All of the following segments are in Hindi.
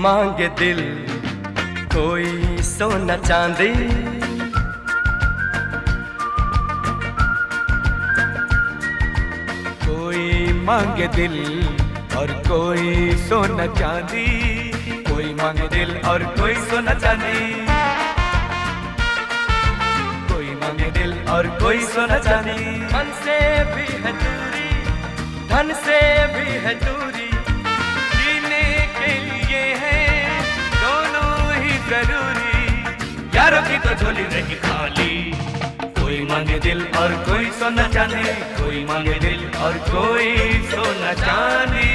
मांगे दिल कोई सोना चांदी, कोई मांगे दिल और कोई सोना चांदी, कोई मांगे दिल और कोई सोना चांदी, कोई मांगे दिल और कोई सोना चांदी। मन से भी है दूरी, धन से भी है दूरी, जीने के लिए है दोनों ही जरूरी। यारों की तो झोली रही खाली, कोई मांगे दिल और कोई सोना चांदी, कोई मांगे दिल और कोई सोना चांदी।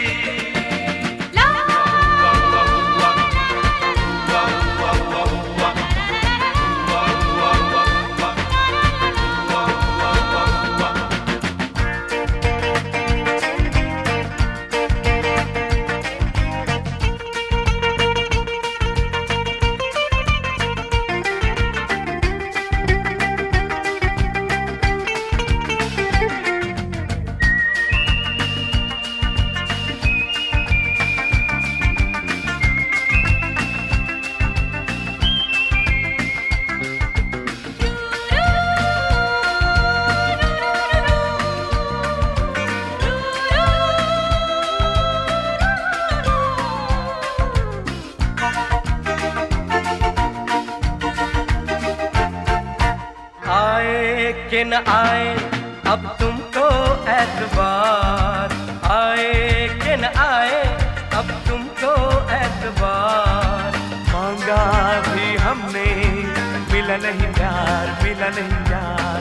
आए कि न आए अब तुमको एतबार, आए कि न आए अब तुमको एतबार। मांगा भी हमने मिला नहीं प्यार, मिला नहीं प्यार।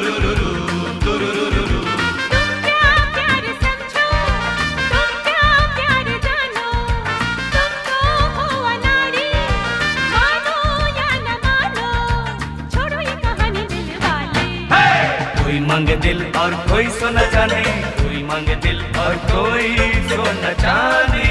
कोई मांगे दिल और कोई सोना चांदी, कोई मांगे दिल और कोई सोना चांदी।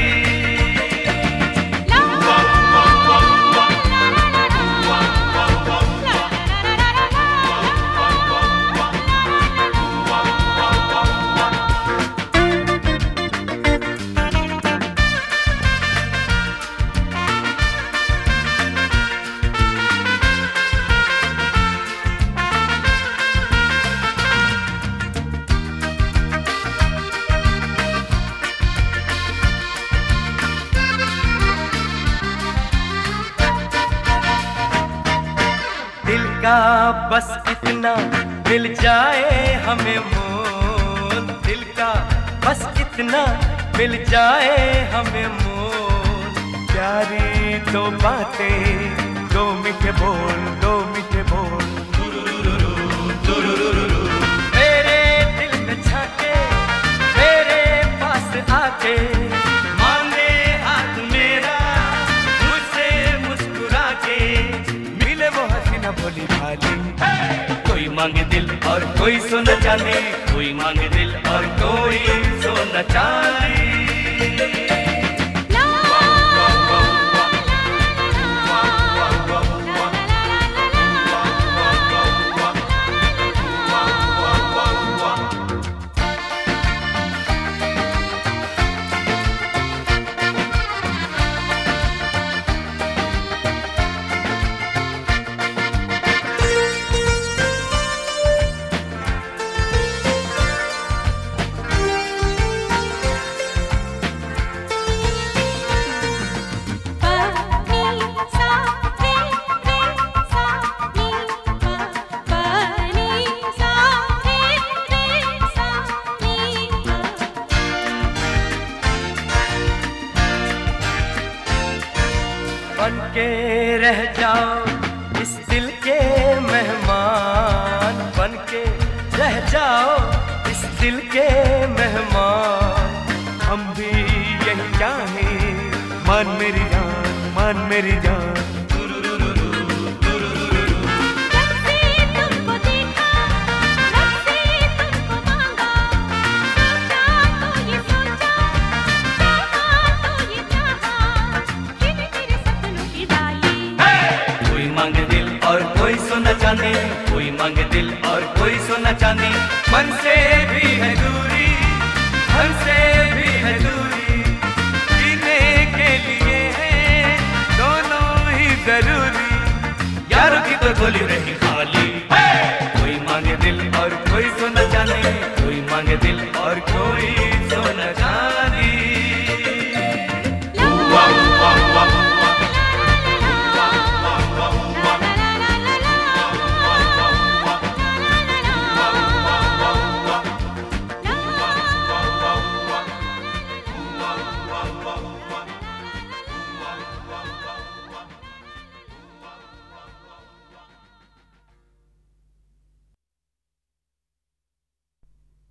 दिल का बस इतना मिल जाए हमें मोल, दिल का बस इतना मिल जाए हमें मोल। प्यारी दो बातें, दो मीठे बोल, दो मीठे बोल। मेरे दिल में झाके मेरे पास आके मांगे हाथ मेरा मुझसे मुस्कुरा के, मिले वो हसीना भोली भाली। कोई मांगे दिल और कोई सोना चांदी, कोई मांगे दिल और कोई सोना चांदी। बन के रह जाओ इस दिल के मेहमान, बन के रह जाओ इस दिल के मेहमान। हम भी यही चाहें, मान मेरी जान, मान मेरी जान। कोई मांगे दिल और कोई सोना चांदी, कोई मांगे दिल और कोई सोना चांदी। मन से भी है दूरी, मन से भी है दूरी, जीने के लिए है तो गोली रही